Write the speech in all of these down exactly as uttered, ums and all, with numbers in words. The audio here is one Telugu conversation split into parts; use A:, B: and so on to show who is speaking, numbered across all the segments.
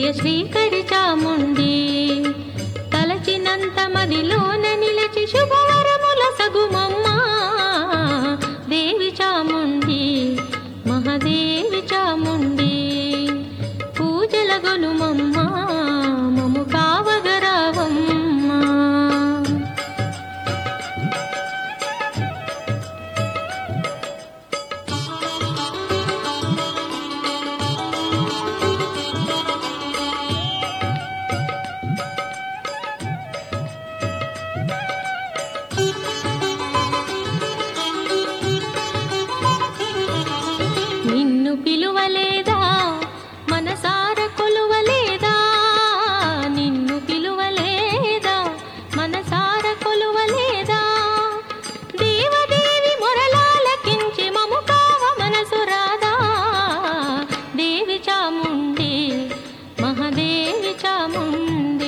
A: జయ శ్రీకరి చాముండి తలచినంత మదిలోన నిలిచి శుభవరముల సగుమమ్మ దేవి చాముండి మహాదేవి చాముండి పూజల గొలుమమ్మ మము కావగరావమ్మ. నిన్ను పిలువలేదా మనసార కొలువలేదా, నిన్ను పిలువలేదా మనసార కొలువలేదా, దేవదేవి మొరలాలకించి మము కావ మనసు రాదా, దేవి చాముండి మహాదేవి చాముండి.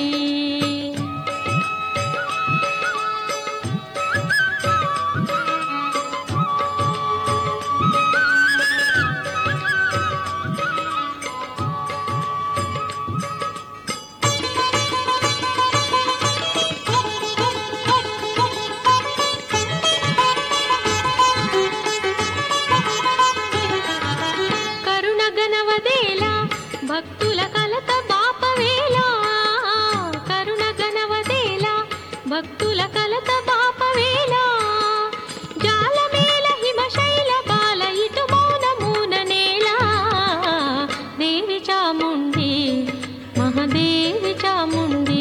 A: భక్తుల కలత బాపవేళ, కరుణ గణవదేల భక్తుల కలత బాపవేళ, జాలమేల హిమశైల బాల ఇటు మౌన మూన నేల, దేవి చాముండి మహాదేవి చాముండి.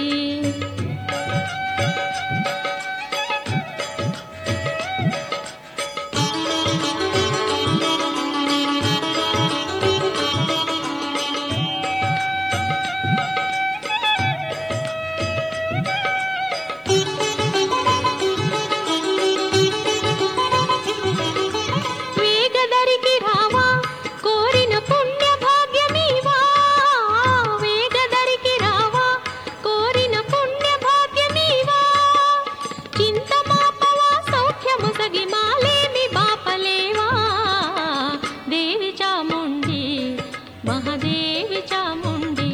A: మహాదేవి చాముండి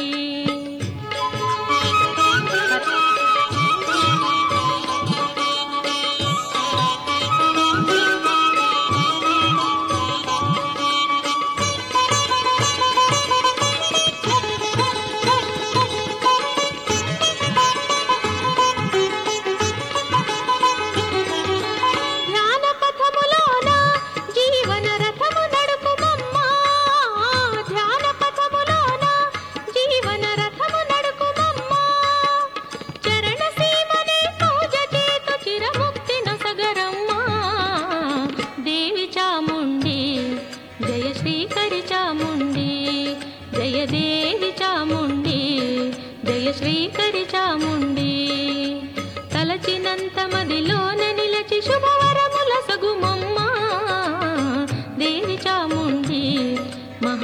A: జయ శ్రీకరి చాముండి జయ దేవి చాముండి జయ శ్రీకరి చాముండి తలచినంత మదిలోన నిలచి శుభవరముల సగుమమ్మ దేవి చాముండి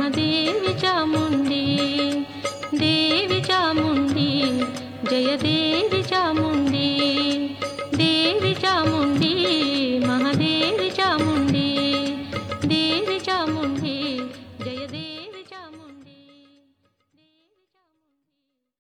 A: మహాదేవి చాముండి దేవి చాముండి జయ దేవి.